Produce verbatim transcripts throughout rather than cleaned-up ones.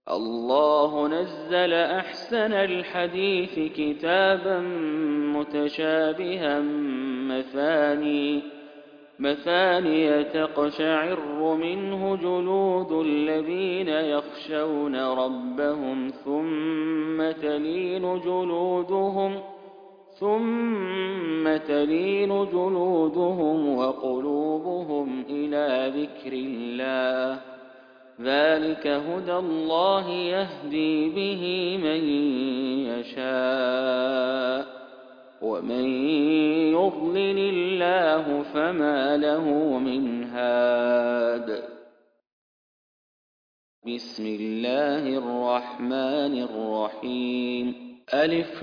الله نزل أحسن الحديث كتابا متشابها مثاني مثانية تقشعر منه جلود الذين يخشون ربهم ثم تلين جلودهم ثم تلين جلودهم وقلوبهم إلى ذكر الله ذلك هدى الله يهدي به من يشاء ومن يضلل الله فما له من هاد. بسم الله الرحمن الرحيم. ألف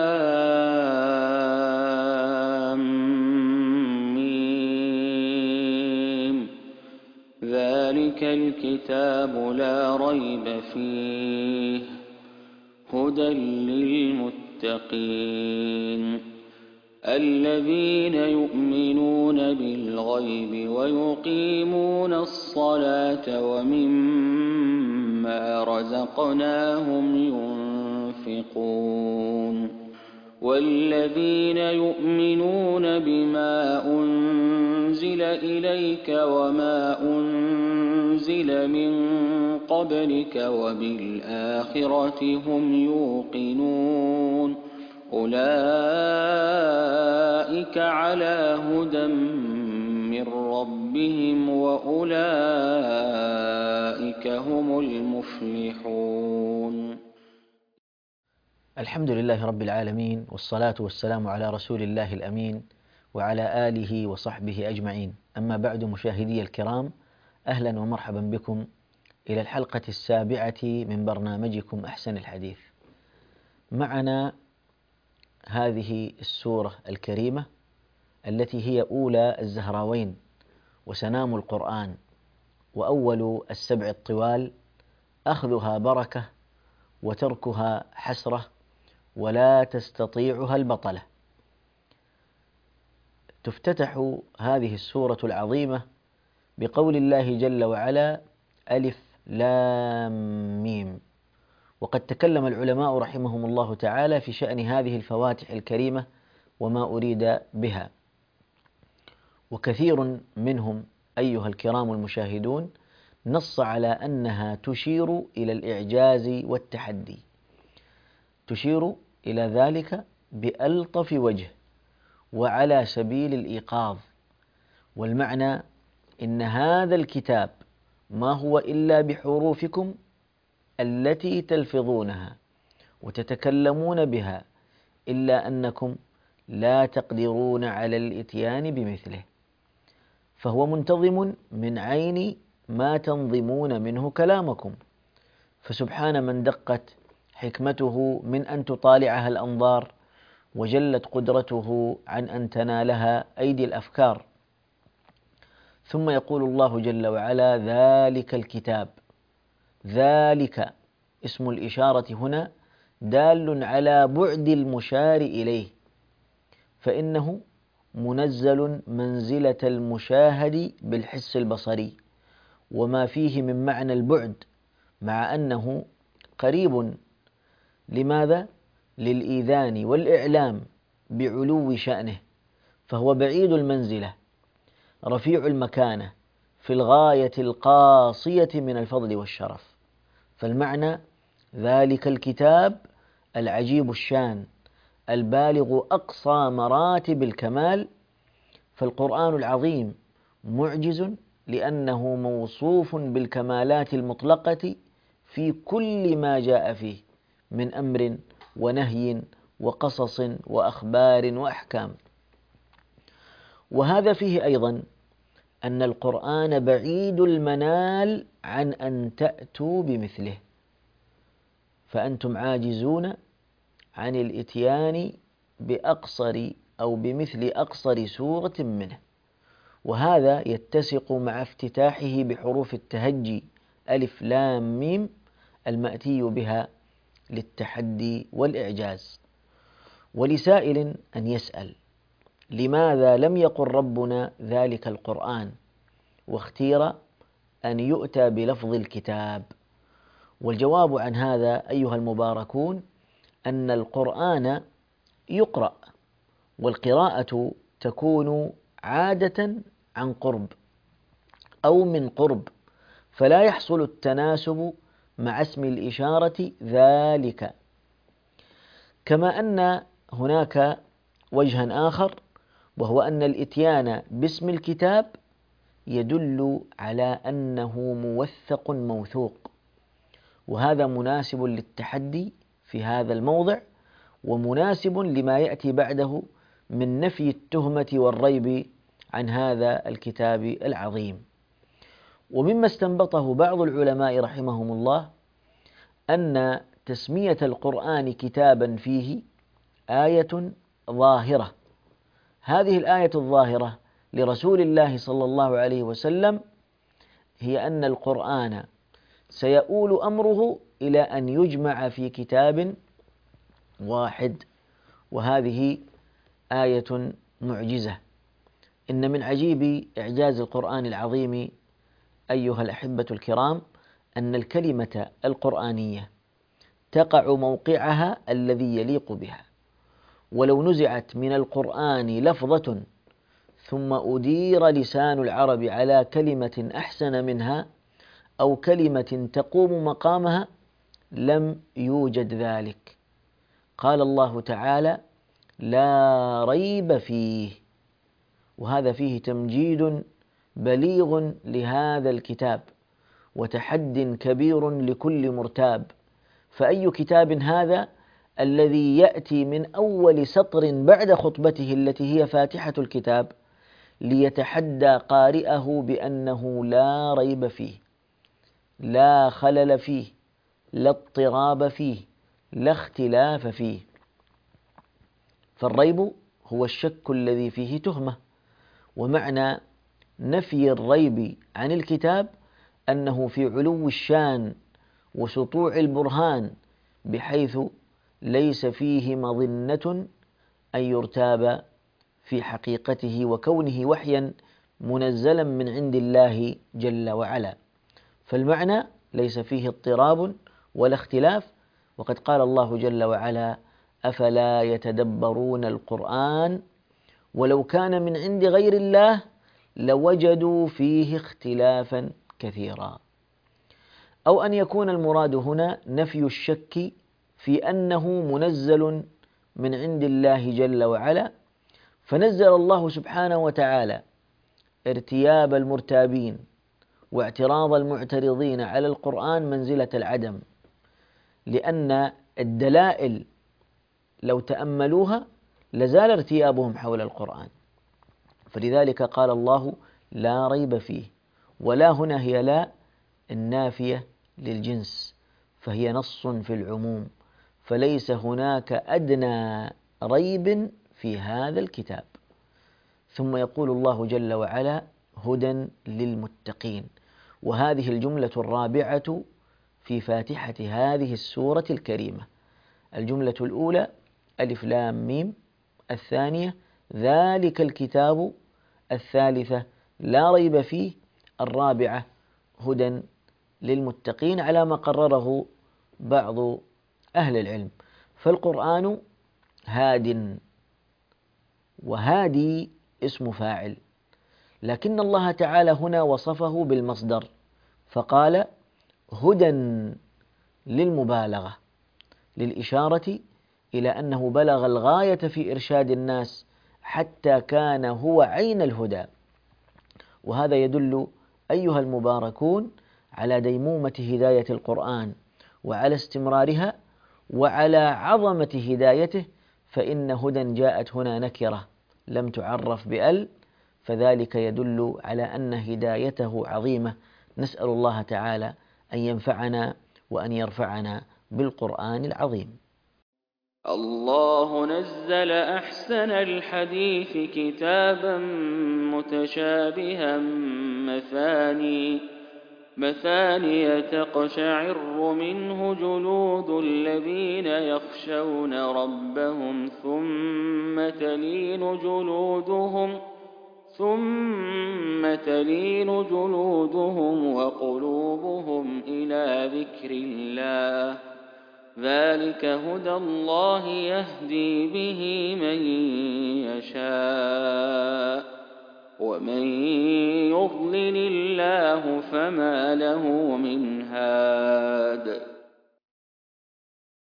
لام ميم ذلك الكتاب لا ريب فيه هدى للمتقين الذين يؤمنون بالغيب ويقيمون الصلاة ومما رزقناهم ينفقون والذين يؤمنون بما أنزل إليك وما أنزل من قبلك وبالآخرة هم يوقنون أولئك على هدى من ربهم وأولئك هم المفلحون. الحمد لله رب العالمين، والصلاة والسلام على رسول الله الأمين وعلى آله وصحبه أجمعين. أما بعد، مشاهدي الكرام، أهلا ومرحبا بكم إلى الحلقة السابعة من برنامجكم أحسن الحديث. معنا هذه السورة الكريمة التي هي أولى الزهراوين وسنام القرآن وأول السبع الطوال، أخذها بركة وتركها حسرة ولا تستطيعها البطلة. تفتتح هذه السورة العظيمة بقول الله جل وعلا: ألف لام ميم. وقد تكلم العلماء رحمهم الله تعالى في شأن هذه الفواتح الكريمة وما أريد بها، وكثير منهم أيها الكرام المشاهدون نص على أنها تشير إلى الإعجاز والتحدي، تشير إلى ذلك بألطف وجه وعلى سبيل الإيقاظ. والمعنى إن هذا الكتاب ما هو إلا بحروفكم التي تلفظونها وتتكلمون بها، إلا أنكم لا تقدرون على الإتيان بمثله، فهو منتظم من عين ما تنظمون منه كلامكم. فسبحان من دقت حكمته من أن تطالعها الأنظار، وجلت قدرته عن أن تنالها أيدي الأفكار. ثم يقول الله جل وعلا: ذلك الكتاب. ذلك اسم الإشارة هنا دال على بعد المشار إليه، فإنه منزل منزلة المشاهد بالحس البصري وما فيه من معنى البعد، مع أنه قريب. لماذا؟ للإيذان والإعلام بعلو شأنه، فهو بعيد المنزلة رفيع المكانة في الغاية القاصية من الفضل والشرف. فالمعنى: ذلك الكتاب العجيب الشان البالغ أقصى مراتب الكمال. فالقرآن العظيم معجز لأنه موصوف بالكمالات المطلقة في كل ما جاء فيه من أمر ونهي وقصص وأخبار وأحكام. وهذا فيه أيضا أن القرآن بعيد المنال عن أن تأتوا بمثله، فأنتم عاجزون عن الإتيان بأقصر أو بمثل أقصر سورة منه. وهذا يتسق مع افتتاحه بحروف التهجي ألف لام ميم المأتي بها للتحدي والإعجاز. ولسائل أن يسأل: لماذا لم يقل ربنا ذلك القرآن واختير أن يؤتى بلفظ الكتاب؟ والجواب عن هذا أيها المباركون أن القرآن يقرأ، والقراءة تكون عادة عن قرب أو من قرب، فلا يحصل التناسب مع اسم الإشارة ذلك. كما أن هناك وجها آخر، وهو أن الإتيان باسم الكتاب يدل على أنه موثق موثوق، وهذا مناسب للتحدي في هذا الموضع، ومناسب لما يأتي بعده من نفي التهمة والريب عن هذا الكتاب العظيم. ومما استنبطه بعض العلماء رحمهم الله أن تسمية القرآن كتابا فيه آية ظاهرة. هذه الآية الظاهرة لرسول الله صلى الله عليه وسلم هي أن القرآن سيؤول أمره إلى أن يجمع في كتاب واحد، وهذه آية معجزة. إن من عجيب إعجاز القرآن العظيم أيها الأحبة الكرام أن الكلمة القرآنية تقع موقعها الذي يليق بها، ولو نزعت من القرآن لفظة ثم أدير لسان العرب على كلمة أحسن منها أو كلمة تقوم مقامها لم يوجد ذلك. قال الله تعالى: لا ريب فيه، وهذا فيه تمجيد بليغ لهذا الكتاب وتحد كبير لكل مرتاب. فأي كتاب هذا الذي يأتي من أول سطر بعد خطبته التي هي فاتحة الكتاب ليتحدى قارئه بأنه لا ريب فيه، لا خلل فيه، لا اضطراب فيه، لا اختلاف فيه. فالريب هو الشك الذي فيه تهمة، ومعنى نفي الريب عن الكتاب أنه في علو الشان وسطوع البرهان، بحيث ليس فيه مظنة أن يرتاب في حقيقته وكونه وحيا منزلا من عند الله جل وعلا. فالمعنى ليس فيه اضطراب ولا اختلاف. وقد قال الله جل وعلا: أفلا يتدبرون القرآن ولو كان من عند غير الله لوجدوا فيه اختلافا كثيرا. أو أن يكون المراد هنا نفي الشك في أنه منزل من عند الله جل وعلا، فنزل الله سبحانه وتعالى ارتياب المرتابين واعتراض المعترضين على القرآن منزلة العدم، لأن الدلائل لو تأملوها لزال ارتيابهم حول القرآن. فلذلك قال الله: لا ريب فيه، ولا هنا هي لا النافية للجنس، فهي نص في العموم، فليس هناك أدنى ريب في هذا الكتاب. ثم يقول الله جل وعلا: هدى للمتقين. وهذه الجملة الرابعة في فاتحة هذه السورة الكريمة. الجملة الأولى ألف لام ميم، الثانية ذلك الكتاب، الثالثة لا ريب فيه، الرابعة هدى للمتقين، على ما قرره بعض أهل العلم. فالقرآن هاد، وهادي اسم فاعل، لكن الله تعالى هنا وصفه بالمصدر فقال هدى للمبالغة، للإشارة إلى أنه بلغ الغاية في إرشاد الناس حتى كان هو عين الهدى. وهذا يدل أيها المباركون على ديمومة هداية القرآن وعلى استمرارها وعلى عظمة هدايته، فإن هدى جاءت هنا نكرة لم تعرف بأل، فذلك يدل على أن هدايته عظيمة. نسأل الله تعالى أن ينفعنا وأن يرفعنا بالقرآن العظيم. الله نزل أحسن الحديث كتابا متشابها مثاني مثانية تقشعر منه جلود الذين يخشون ربهم ثم تلين جلودهم ثم تلين جلودهم وقلوبهم إلى ذكر الله، ذلك هدى الله يهدي به من يشاء، ومن يضلل الله فما له من هاد.